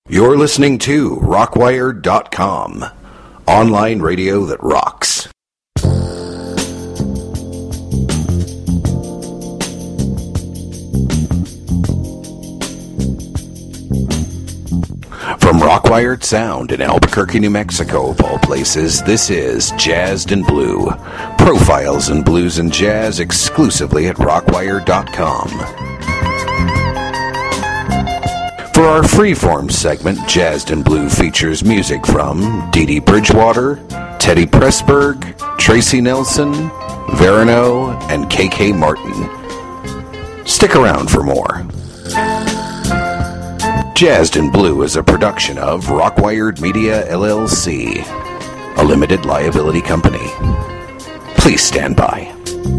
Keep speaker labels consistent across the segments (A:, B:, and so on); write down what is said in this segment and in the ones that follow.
A: You're listening to Rockwired.com, online radio that rocks. From Rockwired Sound in Albuquerque, New Mexico, of all places, this is Jazzed in Blue. Profiles in blues and jazz exclusively at Rockwired.com. For our freeform segment, Jazzed in Blue features music from Dee Dee Bridgewater, Teddy Pressburg, Tracy Nelson, Verano, and KK Martin. Stick around for more. Jazzed in Blue is a production of Rockwired Media, LLC, a limited liability company. Please stand by.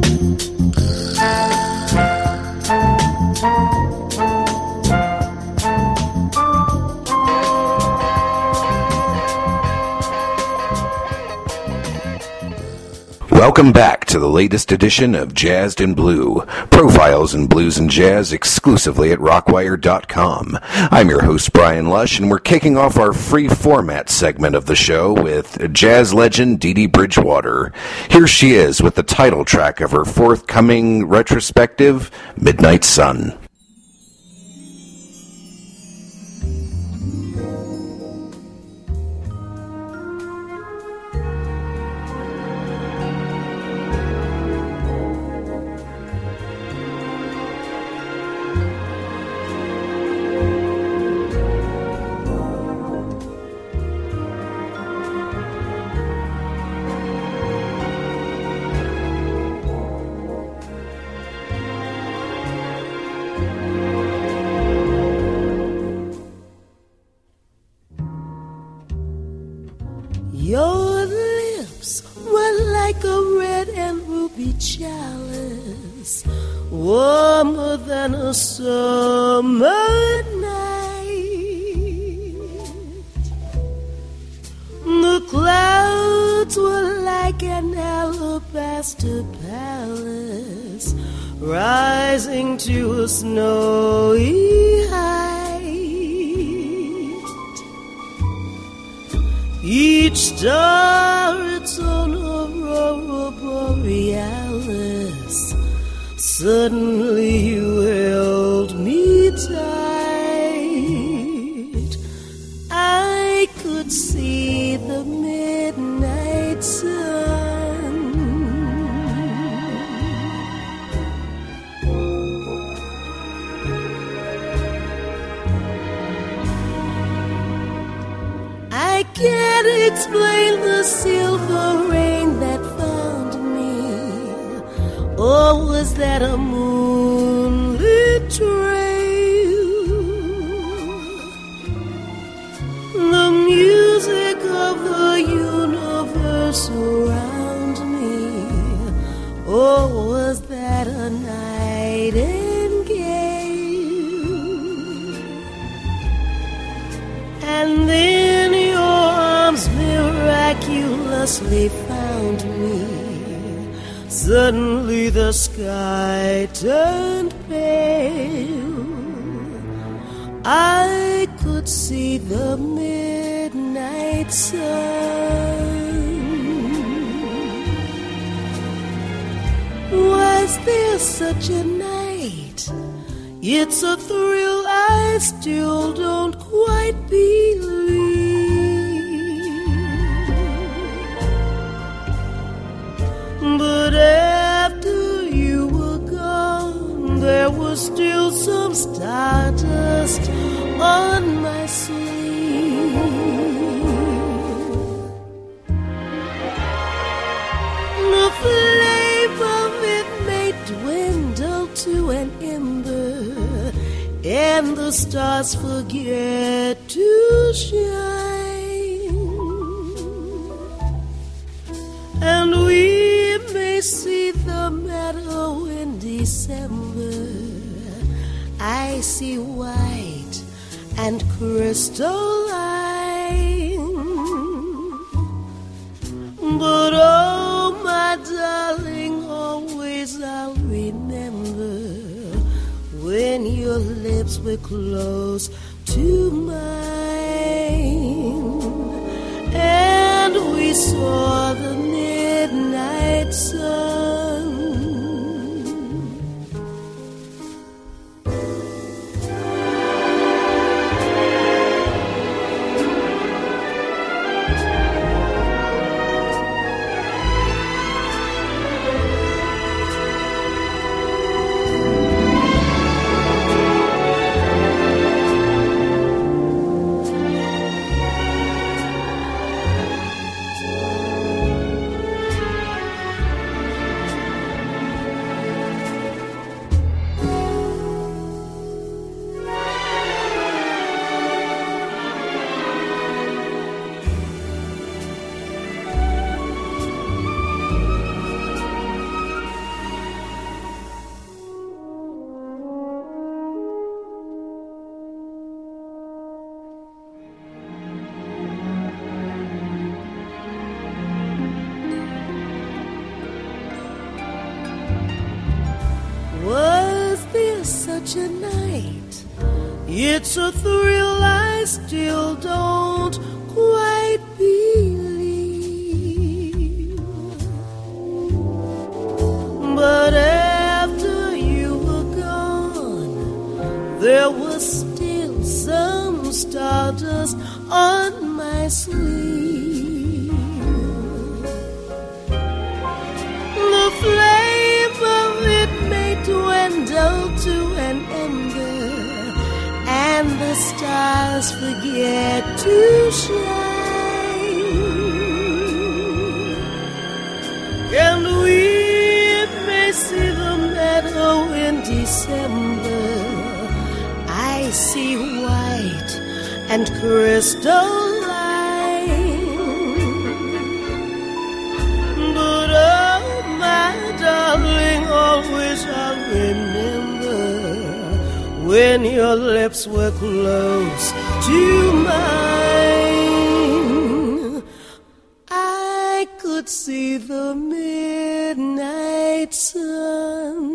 A: Welcome back to the latest edition of Jazzed in Blue, profiles in blues and jazz exclusively at Rockwired.com. I'm your host, Brian Lush, and we're kicking off our free format segment of the show with jazz legend Dee Dee Bridgewater. Here she is with the title track of her forthcoming retrospective, Midnight Sun.
B: Your lips were like a red and ruby chalice, warmer than a summer night. The clouds were like an alabaster palace, rising to a snowy height. Each star its own aurora borealis. Suddenly you held me tight. I could see the midnight sun. I can't explain the silver rain that found me, or was that a moonlit trail? The music of the universe around me, or was that a nightingale? And then your arms miraculously found me. Suddenly the sky turned pale. I could see the midnight sun. Was there such a night? It's a thrill I still don't quite believe. But after you were gone, there was still some stardust on my sleeve. The flame of it may dwindle to an ember, and the stars forget to shine, and we may see the meadow in December. I see white and crystalline, but oh my darling, always I'll remember when your lips were close to mine. a thrill I still don't quite believe. But after you were gone, there was still some stardust on my sleeve. The flame of it may dwindle to an ember, and the stars forget to shine, and we may see the meadow in December. I see white and crystalline, but oh my darling, always I'll remember when your lips were close to mine. I could see the midnight sun.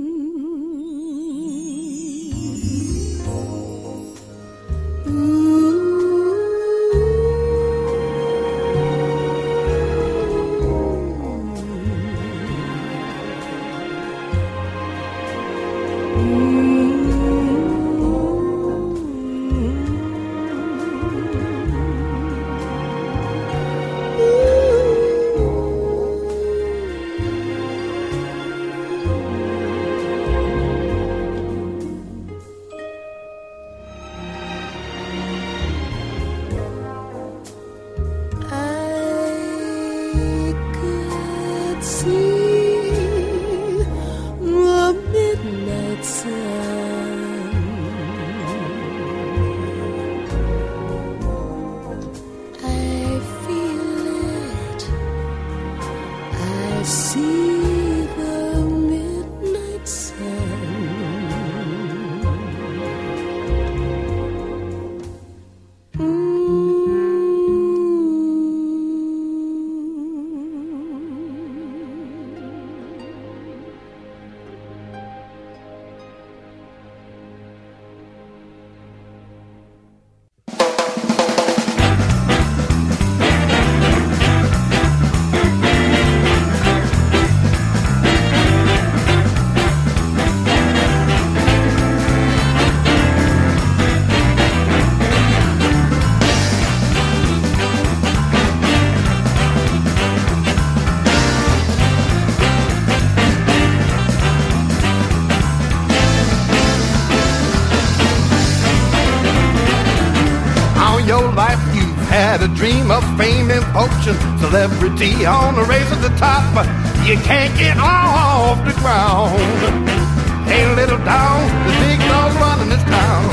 C: Had a dream of fame and fortune, celebrity on the race at the top. You can't get off the ground. Hey, little dog, the big dog running this town.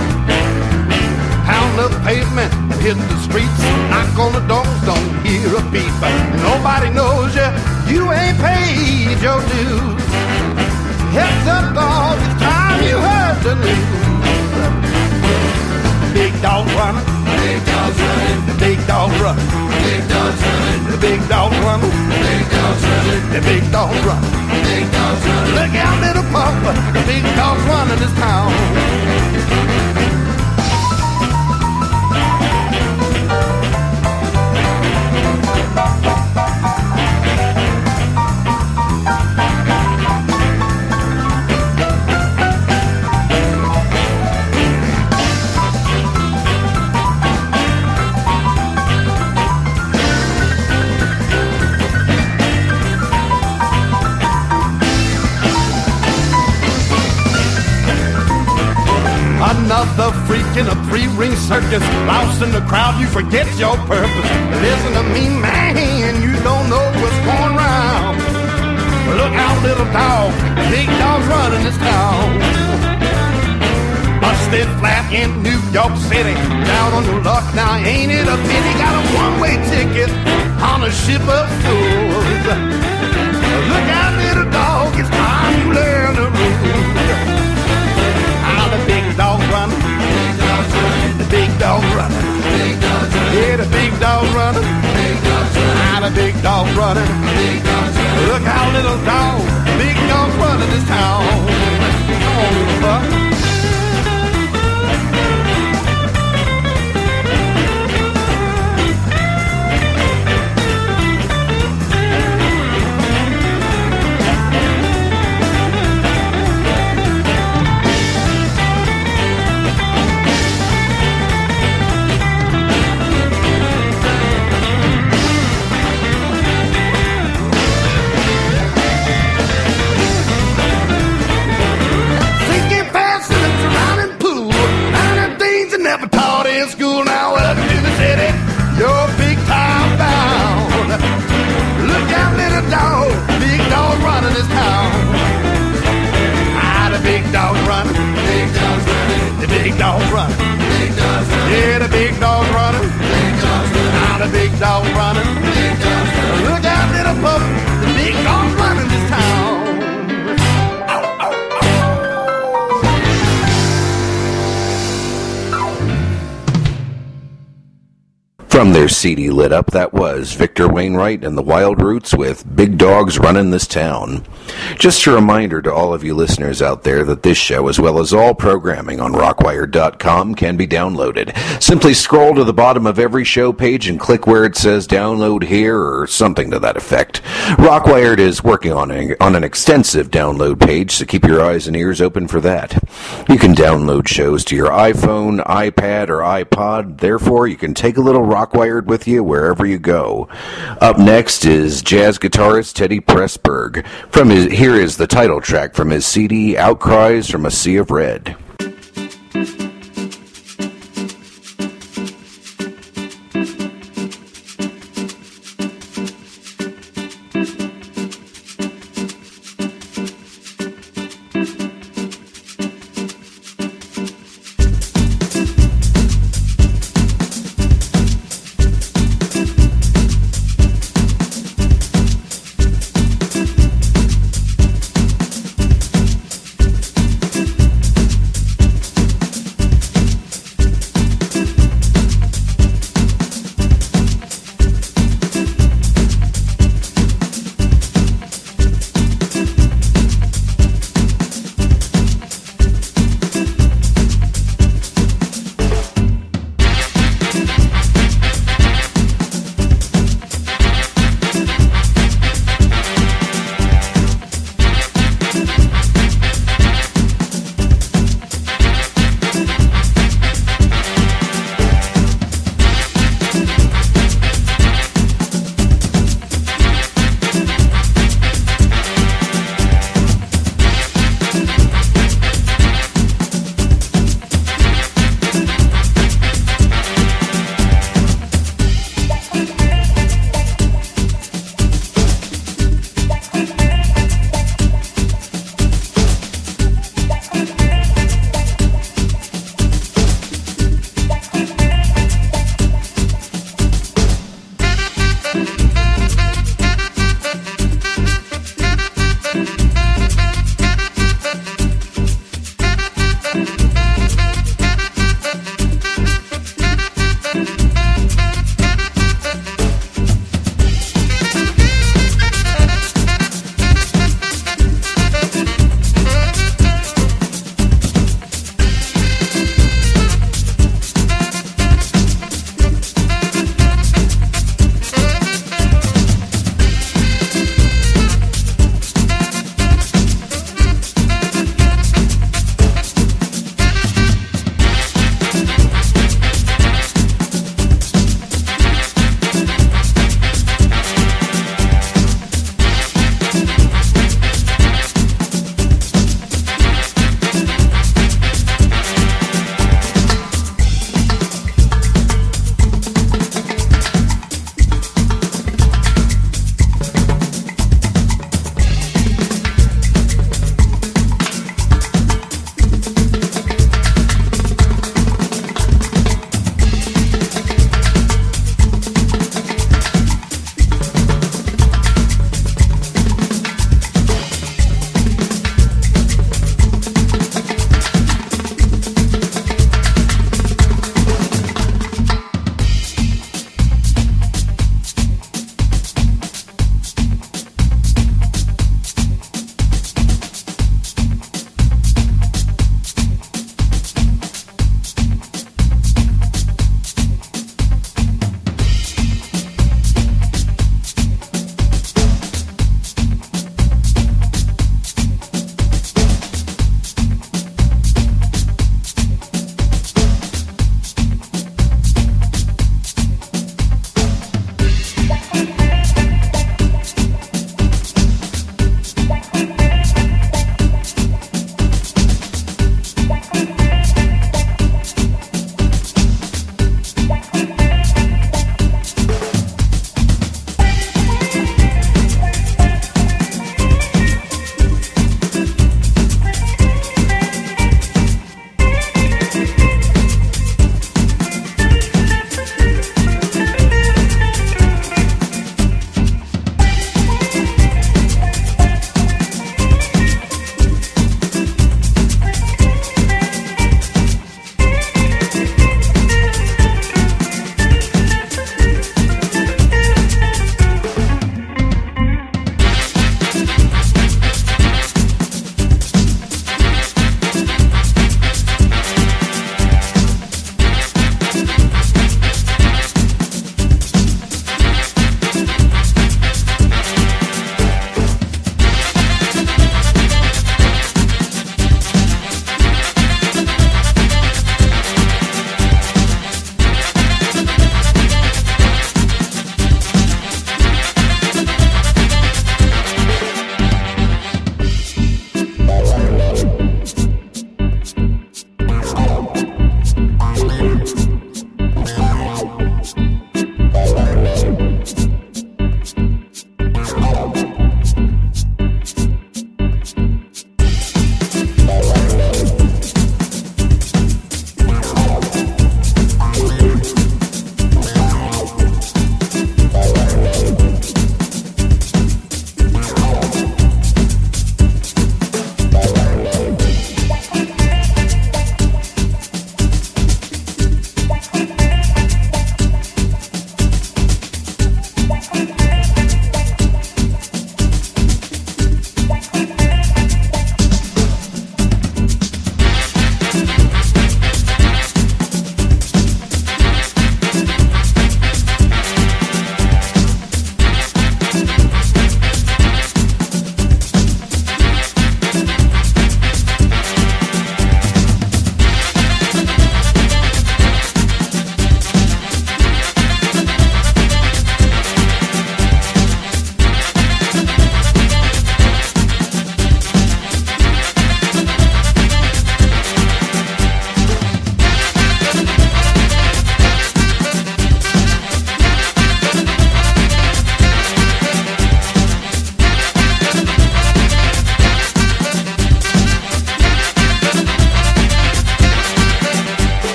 C: Pound the pavement, hit the streets, knock on the doors, don't hear a beat. But nobody knows you, you ain't paid your dues. Heads up, dog, it's time you heard the news. Big dog running, big dog's running, the big dog running, big dog's running, the big dog running, big dog's running, the big dog's running, big dog's running. Look out, little papa, the big dog's running this town. Another freak in a three-ring circus, lost in the crowd, you forget your purpose. Listen to me, man, you don't know what's going round. Look out, little dog, big dog's running this town. Busted flat in New York City, down on your luck, now ain't it a pity? Got a one-way ticket on a ship of fools. Look out, little dog, it's time you learn the rules. The big dog running, the big dog running, yeah, the big dog running, the big dog running. Look out, little dog, big dog running this town. Come on, little buck. fool now up in the city. You're big time bound. Look out, little dog. Big dog running this town. Ah, the big dog running. Big dog's running. The big dog running. Big dog's running. Yeah, the big dog running. Big dog's running. Ah, the big dog running. Big dog's running. Look out, little pup. The big dog running this town.
A: From their CD Lit Up, that was Victor Wainwright and the Wild Roots with Big Dogs Runnin' This Town. Just a reminder to all of you listeners out there that this show, as well as all programming on Rockwire.com, can be downloaded. Simply scroll to the bottom of every show page and click where it says download here or something to that effect. Rockwired is working on an extensive download page, so keep your eyes and ears open for that. You can download shows to your iPhone, iPad, or iPod. Therefore, you can take a little Rockwired with you wherever you go. Up next is jazz guitarist Teddy Pressburg. Here is the title track from his CD, Outcries from a Sea of Red.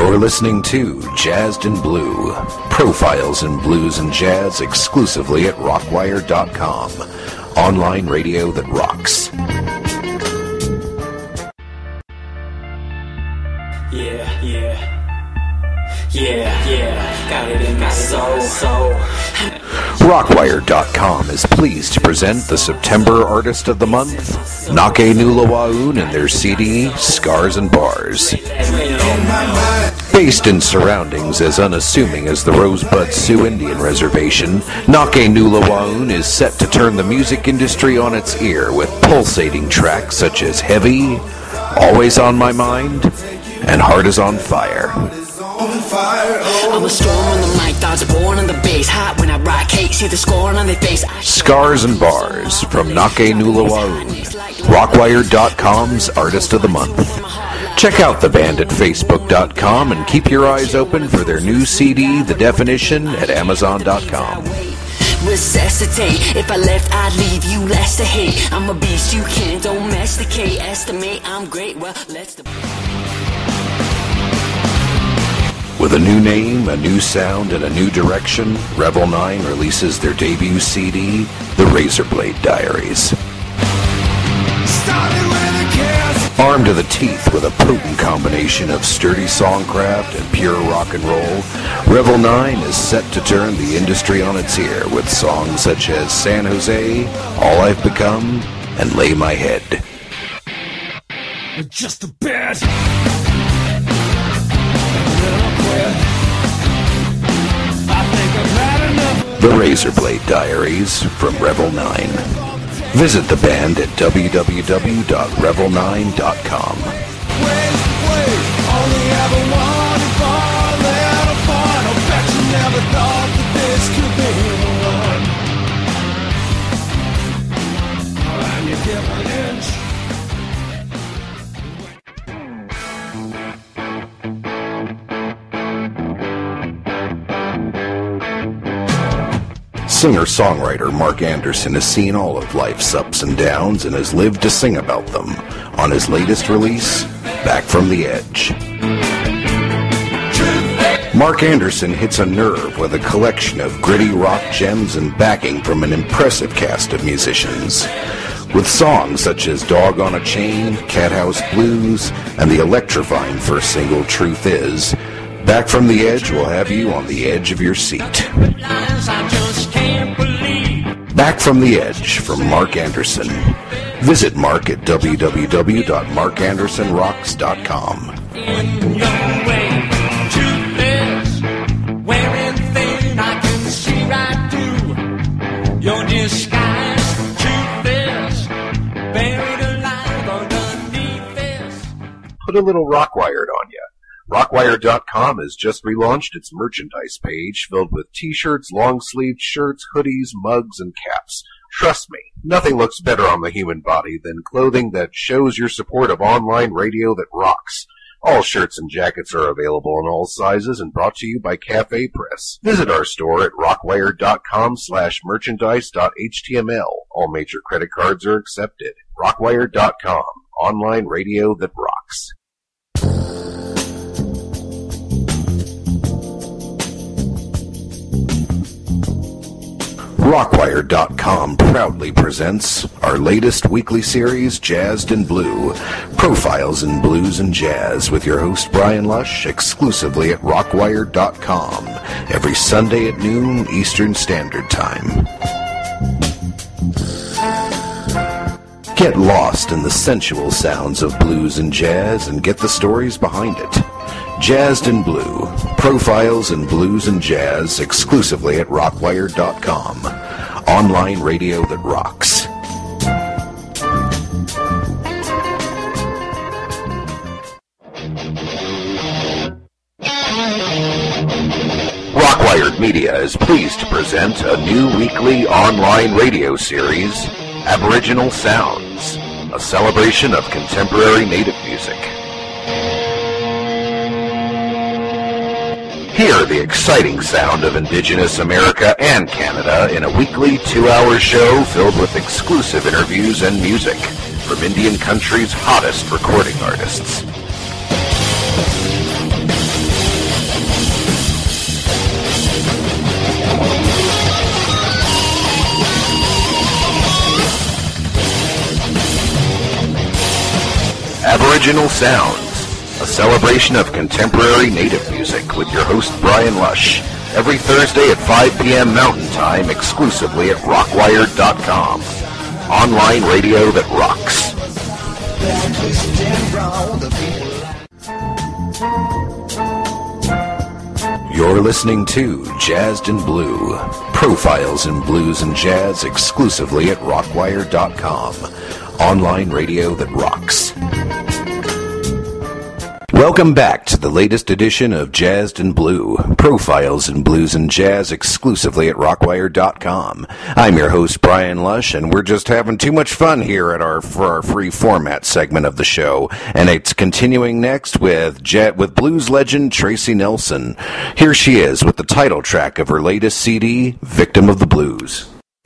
A: You're listening to Jazzed in Blue, profiles in blues and jazz exclusively at rockwire.com. Online radio that rocks.
D: Yeah, got it in my soul.
A: Rockwire.com is pleased to present the September Artist of the Month, Nake Nulawaun, and their CD, Scars and Bars. Based in surroundings as unassuming as the Rosebud Sioux Indian Reservation, Nake Nulawaun is set to turn the music industry on its ear with pulsating tracks such as Heavy, Always on My Mind, and Heart is on Fire.
D: I'm a storm on the mic, thoughts born on the bass. Hot when I rock, hate, see the scorn on their face.
A: Scars and Bars from Nake Nulawaun, Rockwire.com's Artist of the Month. Check out the band at Facebook.com and keep your eyes open for their new CD, The Definition, at Amazon.com.
D: Resuscitate, if I left, I'd leave you less to hate. I'm a beast you can't domesticate. Estimate I'm great, well, let's...
A: With a new name, a new sound, and a new direction, Revel 9 releases their debut CD, The Razorblade Diaries. Armed to the teeth with a potent combination of sturdy songcraft and pure rock and roll, Revel 9 is set to turn the industry on its ear with songs such as San Jose, All I've Become, and Lay My Head.
E: Just a bit.
A: The Razorblade Diaries from Revel 9. Visit the band at www.revel9.com.
E: Only ever wanted for a little fun. I bet you never thought that this could be the one. And you give an inch.
A: Singer-songwriter Mark Anderson has seen all of life's ups and downs and has lived to sing about them on his latest release, Back from the Edge. Mark Anderson hits a nerve with a collection of gritty rock gems and backing from an impressive cast of musicians. With songs such as Dog on a Chain, Cathouse Blues, and the electrifying first single, Truth Is, Back from the Edge will have you on the edge of your seat. Back from the Edge from Mark Anderson. Visit Mark at www.markandersonrocks.com.
E: In your way to this, where anything I can see right through your disguise. Truth is buried alive underneath this.
A: Put a little Rockwired on ya. Rockwire.com has just relaunched its merchandise page filled with t-shirts, long-sleeved shirts, hoodies, mugs, and caps. Trust me, nothing looks better on the human body than clothing that shows your support of online radio that rocks. All shirts and jackets are available in all sizes and brought to you by Cafe Press. Visit our store at rockwire.com/merchandise.html. All major credit cards are accepted. Rockwire.com, online radio that rocks. Rockwire.com proudly presents our latest weekly series, Jazzed in Blue, profiles in blues and jazz, with your host Brian Lush, exclusively at Rockwire.com, every Sunday at noon Eastern Standard Time. Get lost in the sensual sounds of blues and jazz and get the stories behind it. Jazzed in Blue, profiles in blues and jazz, exclusively at Rockwire.com, online radio that rocks. Rockwired Media is pleased to present a new weekly online radio series, Aboriginal Sounds, a celebration of contemporary native music. Hear the exciting sound of Indigenous America and Canada in a weekly 2-hour show filled with exclusive interviews and music from Indian country's hottest recording artists. Aboriginal Sounds, a celebration of contemporary native music with your host Brian Lush, every Thursday at 5 p.m. Mountain Time, exclusively at rockwire.com. Online radio that rocks. You're listening to Jazzed and Blue, profiles in blues and jazz exclusively at rockwire.com. Online radio that rocks. Welcome back to the latest edition of Jazzed and Blue, profiles in blues and jazz exclusively at rockwire.com. I'm your host Brian Lush, and we're just having too much fun here at for our free format segment of the show, and it's continuing next with blues legend Tracy Nelson. Here she is with the title track of her latest CD, Victim of the Blues.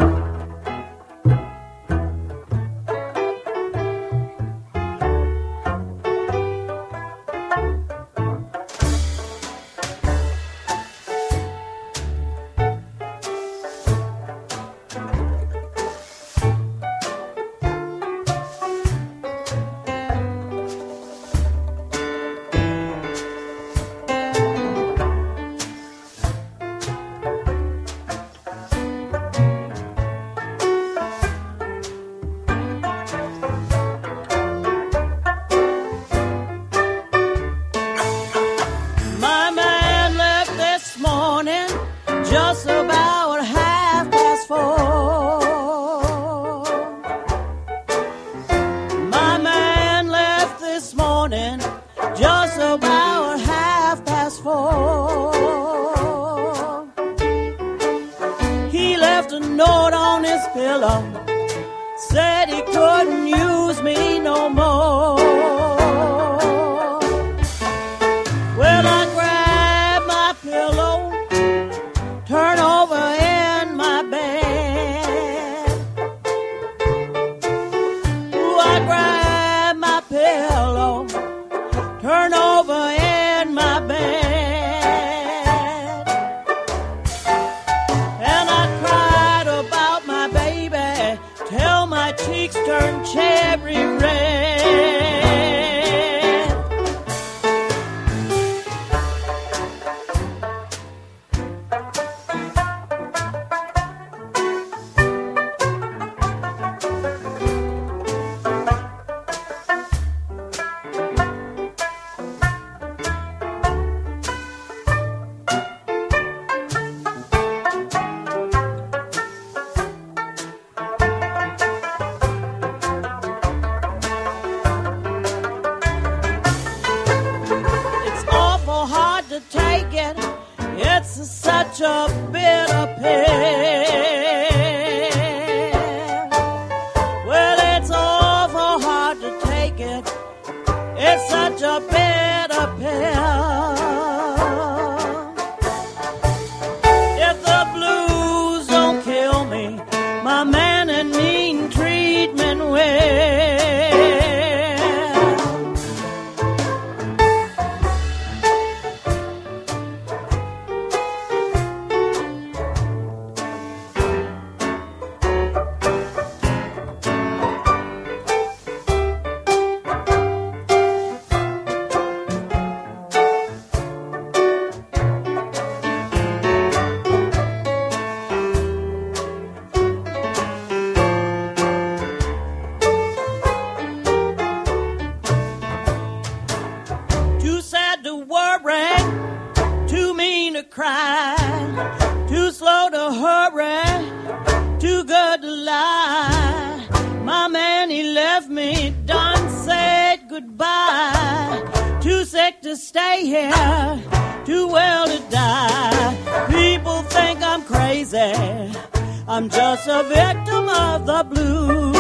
B: I'm just a victim of the blues.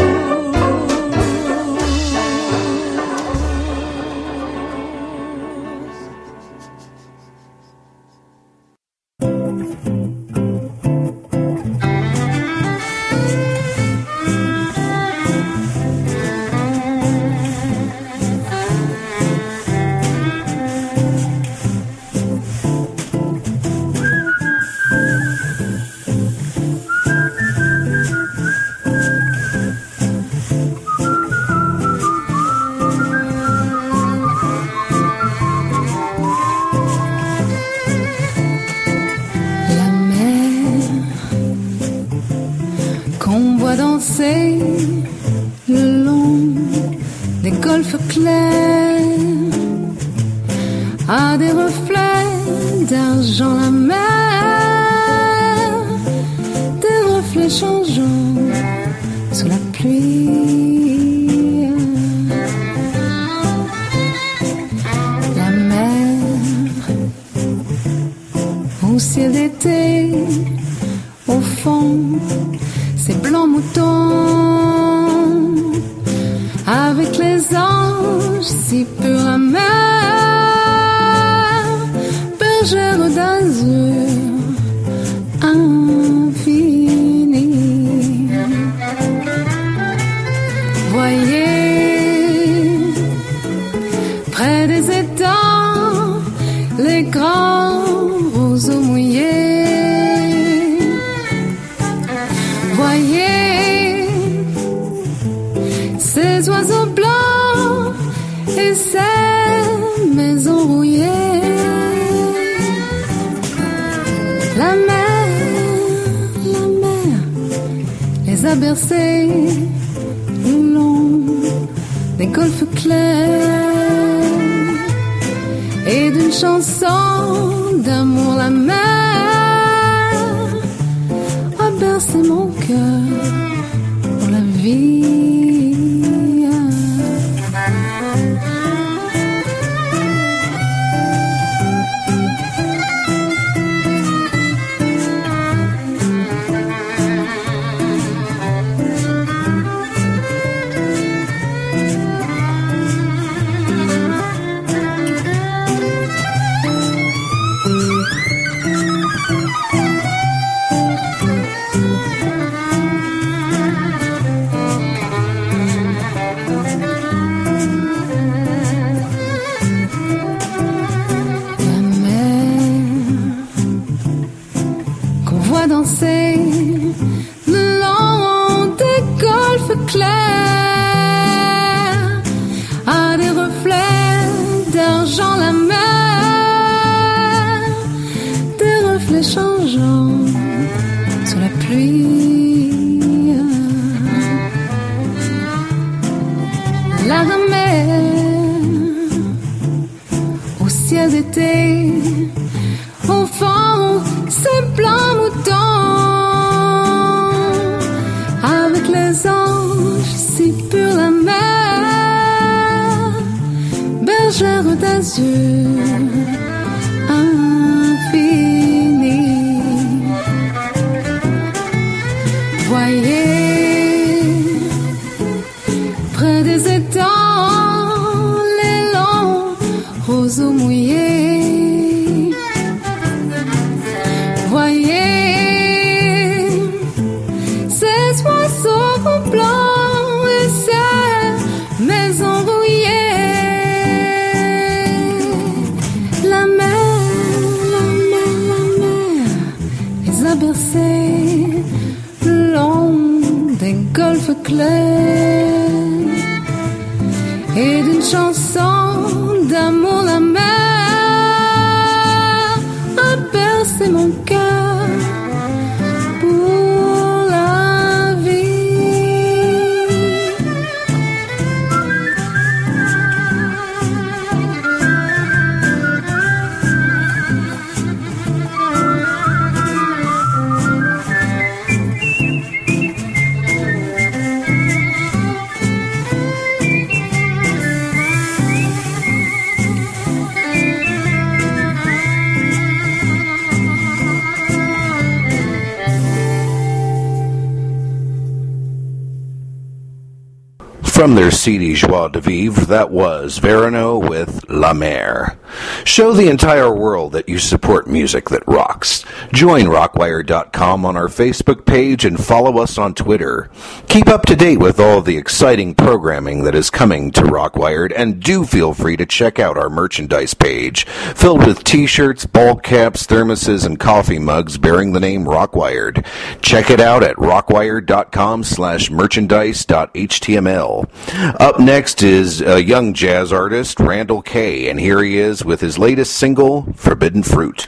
F: golfe clair, à des reflets d'argent la mer, des reflets changeants sous la pluie. La mer au ciel d'été, au fond, ces blancs moutons, avec les anges si purs la mer, bergère d'azur infini. Voyez, près des étangs, les grands roseaux mouillés. Voyez, ces oiseaux blancs et ces maisons rouillées. La mer les a bercés le long des golfes clairs, et d'une chanson d'amour la mer a bercé mon cœur pour la vie. Danser le long des golfes clairs, à des reflets d'argent la mer, des reflets changeants sous la pluie. La mer au ciel d'été, au fond, ces blancs moutons, avec les anges si purs la mer, bergère d'azur infini. Voyez, près des étangs, les longs roseaux mouillés. Voyez, ces oiseaux blancs et ces maisons rouillées. La mer les a bercés le long des golfes clairs, et d'une chanson d'amour la mer a bercé mon cœur pour la vie.
A: From their CD Joie de Vivre, that was Verano with La Mer. Show the entire world that you support music that rocks. Join Rockwire.com on our Facebook page and follow us on Twitter. Keep up to date with all the exciting programming that is coming to Rockwired, and do feel free to check out our merchandise page, filled with t-shirts, ball caps, thermoses, and coffee mugs bearing the name Rockwired. Check it out at rockwire.com/merchandise.html. Up next is a young jazz artist, Randall Kay, and here he is with his latest single, Forbidden Fruit.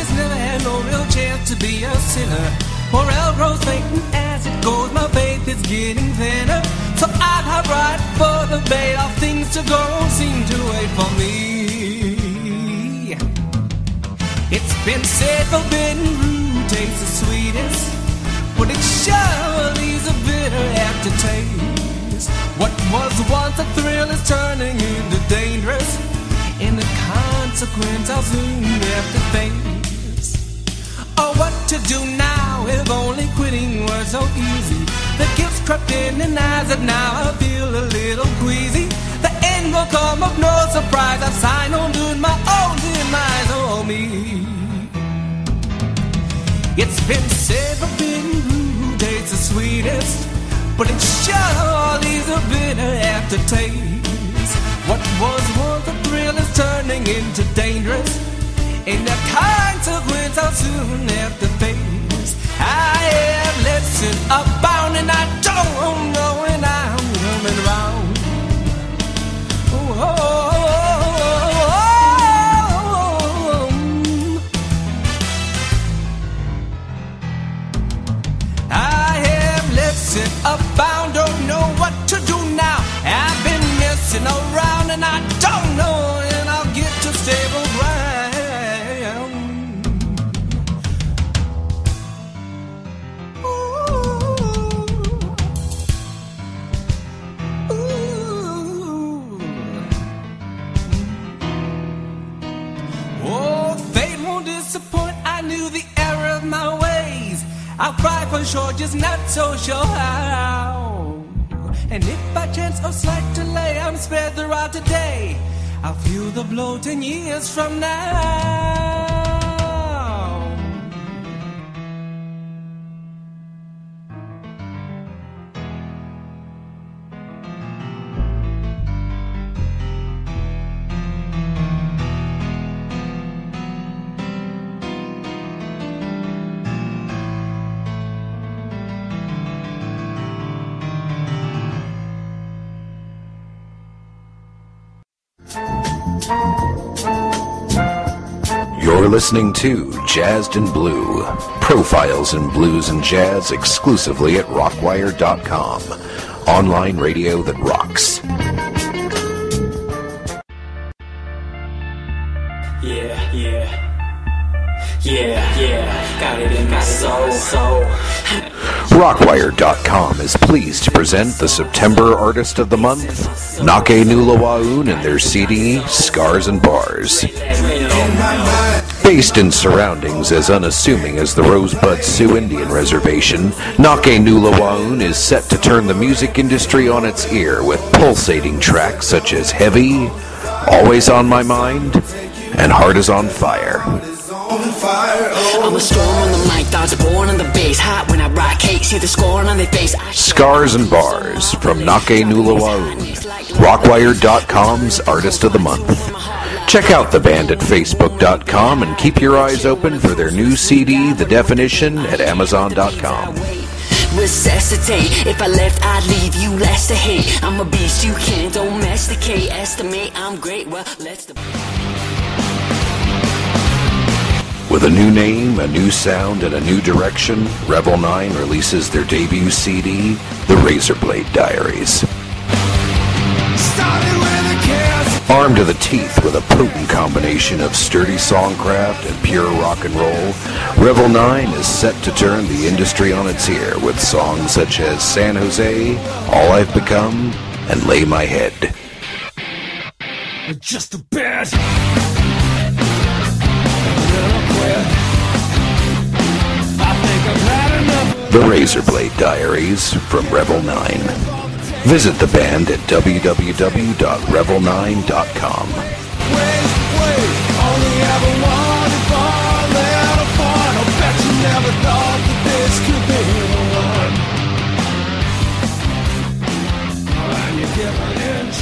E: just never had no real chance to be a sinner. Morale grows faint as it goes, my faith is getting thinner. So I'd hop right for the bait, all things to go seem to wait for me. It's been said forbidden fruit tastes the sweetest, but it sure leaves a bitter aftertaste. What was once a thrill is turning into dangerous, and the consequence I'll soon have to face. Oh, what to do now if only quitting were so easy? The guilt's crept in and eyes and now I feel a little queasy. The end will come of no surprise, I've signed on to my own demise, oh me. It's been said forbidden fruit tastes the sweetest, but it sure leaves a bitter aftertaste. What was once a thrill is turning into dangerous, and the consequence I'll soon have to face. I have lesson abound and I don't know when I'm coming round. Oh, oh, oh, oh. I have lesson abound, don't know what to do now. I've been messing around and I don't know when I'll get to stable ground. I'll fight for sure, just not so sure how. And if by chance or slight delay I'm spared the rod today, I'll feel the blow 10 years from now.
A: You're listening to Jazzed and Blue, profiles in blues and jazz exclusively at rockwire.com. Online radio that rocks. Yeah, got it in my soul. Rockwire.com is pleased to present the September Artist of the Month, Nake Nulawaun, and their CD, Scars and Bars. Based in surroundings as unassuming as the Rosebud Sioux Indian Reservation, Nake Nulawaun is set to turn the music industry on its ear with pulsating tracks such as Heavy, Always on My Mind, and Heart is on Fire.
D: I'm a storm on the mic, thoughts are born on the bass. Hot when I rock cake, see the scorn on their face.
A: Scars and Bars from Nake Nulawaun, Rockwire.com's Artist of the Month. Check out the band at Facebook.com and keep your eyes open for their new CD, The Definition, at Amazon.com.
D: Resuscitate, if I left I'd leave you less to hate. I'm a beast you can't domesticate. Estimate I'm great, well let's
A: With a new name, a new sound, and a new direction, Rebel 9 releases their debut CD, The Razorblade Diaries. Armed to the teeth with a potent combination of sturdy songcraft and pure rock and roll, Rebel 9 is set to turn the industry on its ear with songs such as San Jose, All I've Become, and Lay My Head.
E: Just a bit.
A: The Razorblade Diaries from Rebel 9. Visit the band at www.rebel9.com.
E: Only ever wanted fun, let a fun. I bet you never thought that this could be the one. And you give an inch.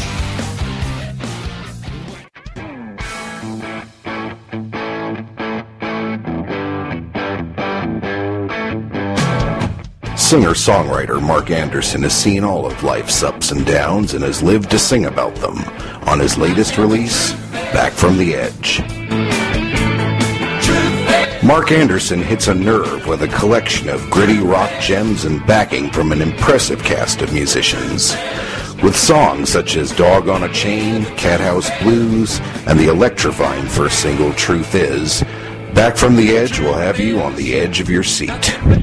A: Singer-songwriter Mark Anderson has seen all of life's ups and downs and has lived to sing about them on his latest release, Back from the Edge. Mark Anderson hits a nerve with a collection of gritty rock gems and backing from an impressive cast of musicians. With songs such as Dog on a Chain, Cathouse Blues, and the electrifying first single, Truth Is, Back from the Edge will have you on the edge of your seat.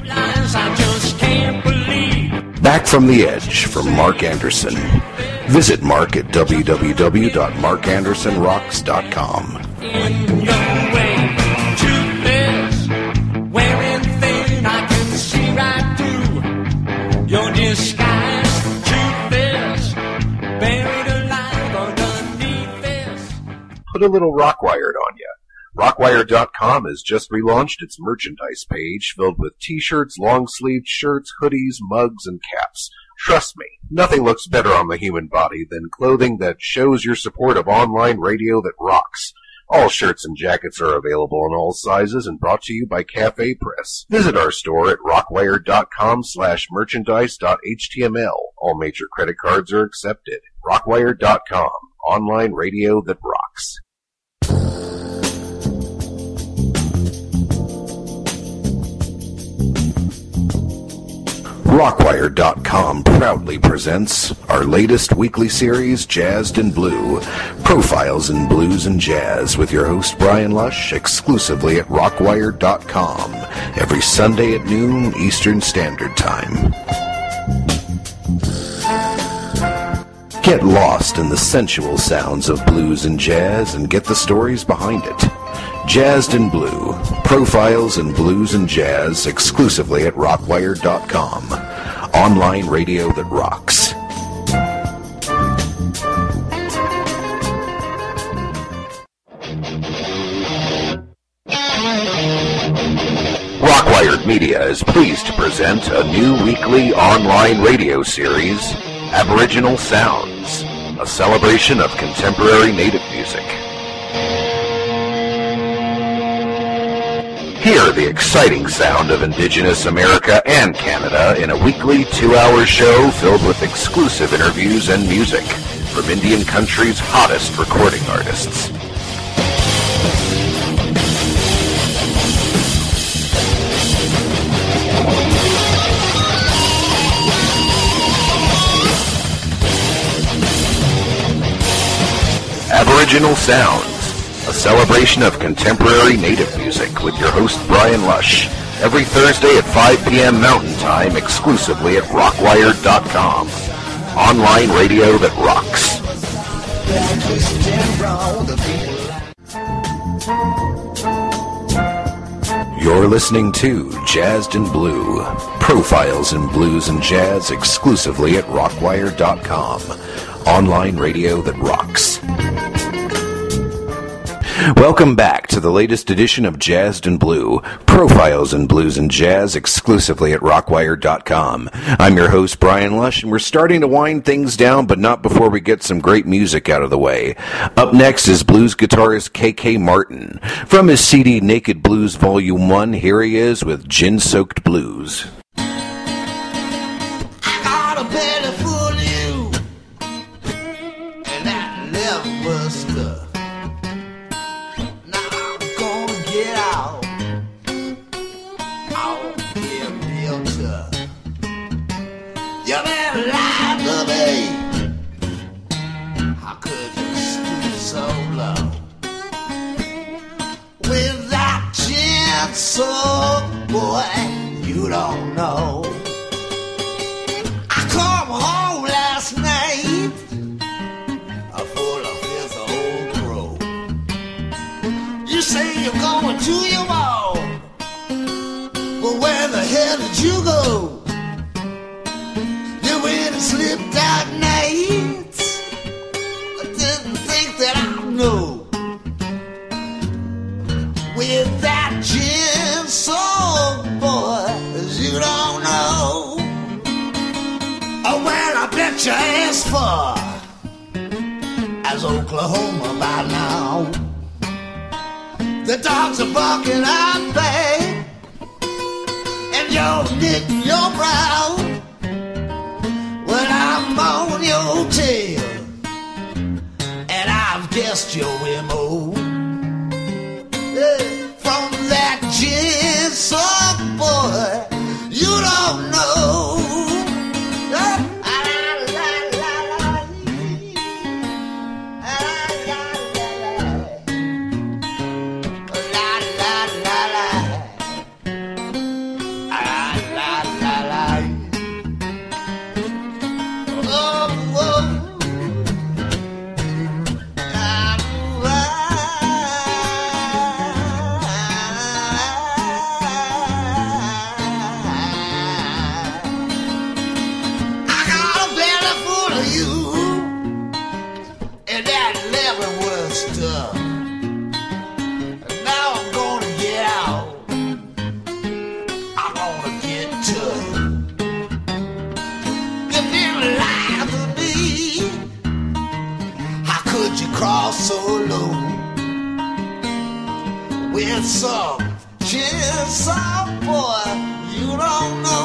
A: Back from the Edge from Mark Anderson. Visit Mark at www.markandersonrocks.com.
E: In your way, truth is, wearing thin, I can see right through your disguise. Truth is, buried alive underneath this.
A: Put a little Rockwired on you. Rockwired.com has just relaunched its merchandise page filled with t-shirts, long-sleeved shirts, hoodies, mugs, and caps. Trust me, nothing looks better on the human body than clothing that shows your support of online radio that rocks. All shirts and jackets are available in all sizes and brought to you by Cafe Press. Visit our store at rockwired.com/merchandise.html. All major credit cards are accepted. Rockwired.com, online radio that rocks. Rockwired.com proudly presents our latest weekly series, Jazzed in Blue, Profiles in Blues and Jazz, with your host, Brian Lush, exclusively at Rockwired.com, every Sunday at noon Eastern Standard Time. Get lost in the sensual sounds of blues and jazz and get the stories behind it. Jazzed in Blue, Profiles in Blues and Jazz, exclusively at Rockwired.com, online radio that rocks. Rockwired Media is pleased to present a new weekly online radio series, Aboriginal Sounds, a celebration of contemporary native music. Hear the exciting sound of Indigenous America and Canada in a weekly 2-hour show filled with exclusive interviews and music from Indian country's hottest recording artists. Aboriginal Sounds, a celebration of contemporary native music with your host Brian Lush, every Thursday at 5 p.m. Mountain Time, exclusively at Rockwired.com, online radio that rocks. You're listening to Jazzed in Blue, Profiles in Blues and Jazz, exclusively at Rockwired.com, online radio that rocks. Welcome back to the latest edition of Jazzed in Blue, Profiles in Blues and Jazz, exclusively at Rockwired.com. I'm your host, Brian Lush, and we're starting to wind things down, but not before we get some great music out of the way. Up next is blues guitarist K.K. Martin. From his CD Naked Blues Volume 1, here he is with Gin-Soaked Blues.
C: I got a belly full of you, and that never stuck. Get out, I'll get built up. You've been lying to me. How could you stoop so low? With that gin soaked boy, you don't know. I come home last night, full of his old crow. You say you're going to your mom, but where the hell did you go? You went and slipped out nights. I didn't think that I'd know. With that gin soaked boy, you don't know. Oh, well, I bet your ass far as Oklahoma by now. The dogs are barking out bad, and you're knitting your brow when I'm on your tail, and I've guessed your MO. From that chance, oh boy, you don't know. So low with some chance, oh boy, you don't know.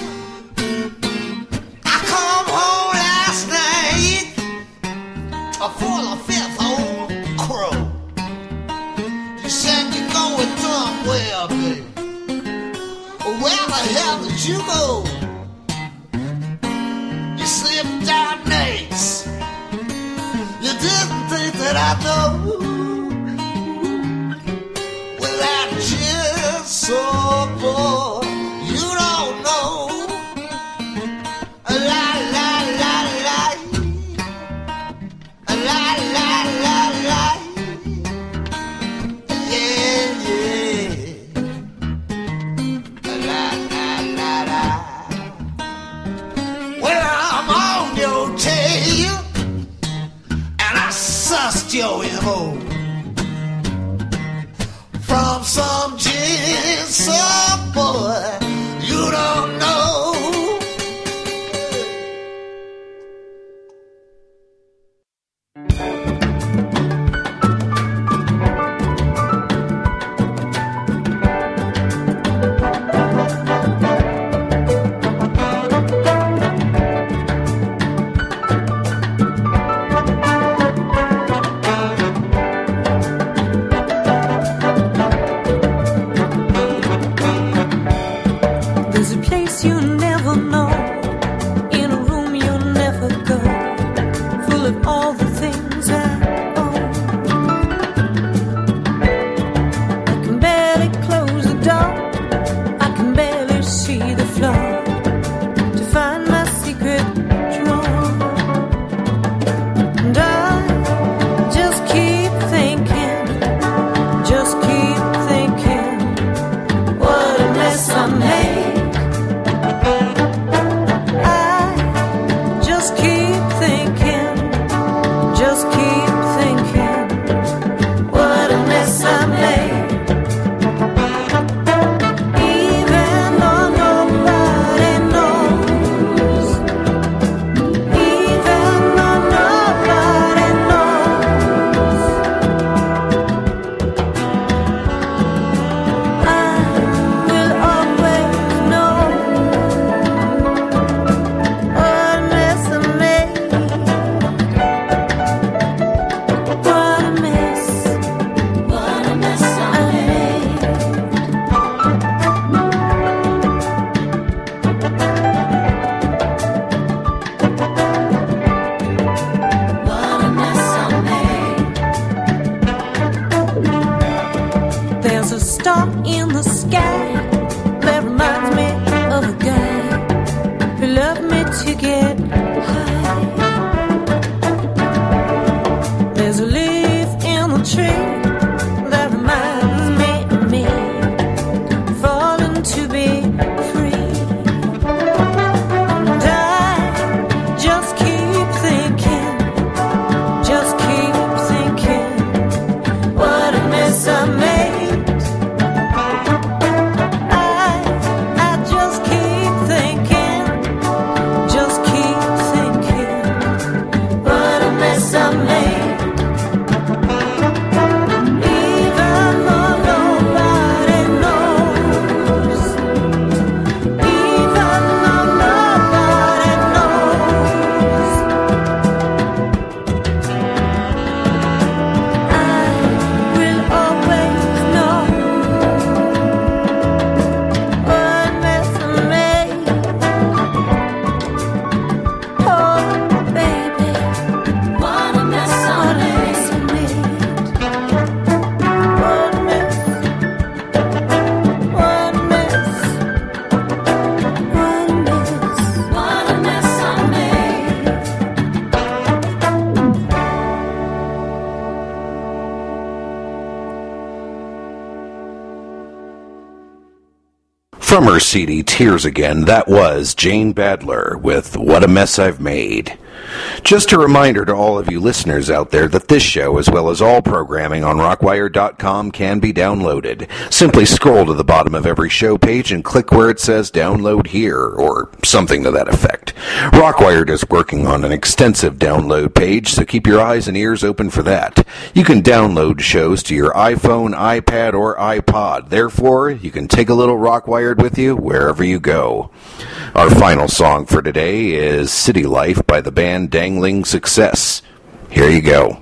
C: I come home last night for the fifth old crow. You said you're going somewhere, baby. Where the hell did you go? You slipped out nice. You didn't think that I know. Well, that just so boy, you don't know. La la la la, la la la la, yeah yeah, la la la la. Well, I'm on your tail. Sussed your MO from some gin, some boy you don't know.
A: From her CD Tears Again, that was Jane Badler with What a Mess I've Made. Just a reminder to all of you listeners out there that this show, as well as all programming on rockwire.com, can be downloaded. Simply scroll to the bottom of every show page and click where it says download here, or something to that effect. Rockwired is working on an extensive download page, so keep your eyes and ears open for that. You can download shows to your iPhone, iPad, or iPod. Therefore, you can take a little Rockwired with you wherever you go. Our final song for today is City Life by the band Dangling Success. Here you go.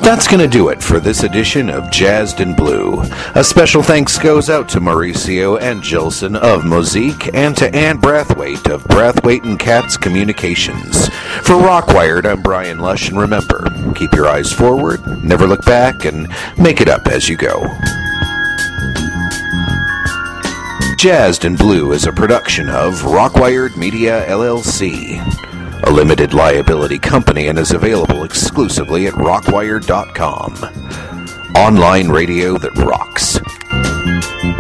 A: That's going to do it for this edition of Jazzed in Blue. A special thanks goes out to Mauricio and Gilson of Mosaic and to Ann Brathwaite of Brathwaite and Katz Communications. For Rockwired, I'm Brian Lush, and remember, keep your eyes forward, never look back, and make it up as you go. Jazzed in Blue is a production of Rockwired Media, LLC, a limited liability company, and is available exclusively at rockwired.com. Online radio that rocks.